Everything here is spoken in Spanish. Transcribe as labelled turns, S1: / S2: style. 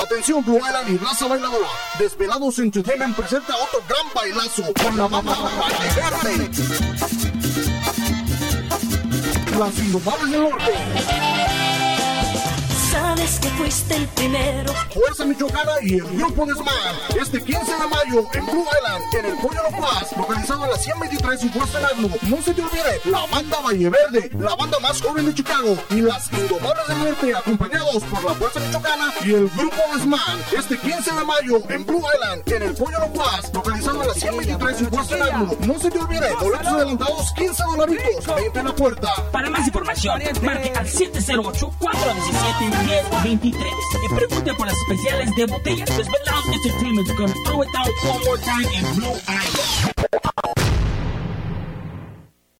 S1: Atención, Blue Island y raza bailadora. Desvelados Entertainment presenta otro gran bailazo con la banda Valle Verde. Las Indomables del Norte.
S2: Sabes que fuiste el primero.
S1: Fuerza Michoacana y el Grupo de Smile. Este 15 de mayo en Blue Island, en el Pollo Lo Plus, localizado en la 123 y Western Avenue. No se te olvide, la banda Valle Verde, la banda más joven de Chicago, y las Indomables del Norte, acompañados por la Fuerza Michoacana y el Grupo de Smile. Este 15 de mayo en Blue Island, en el Pollo Lo Plus, localizado en la 123 y Western Avenue. No se te olvide, boletos adelantados $15, 20 en la puerta.
S3: Para más información, marque al 708-417-1023 y pregunte por las especiales de botellas Desvelados Entertainment con Throw It Down One More Time en Blue Island.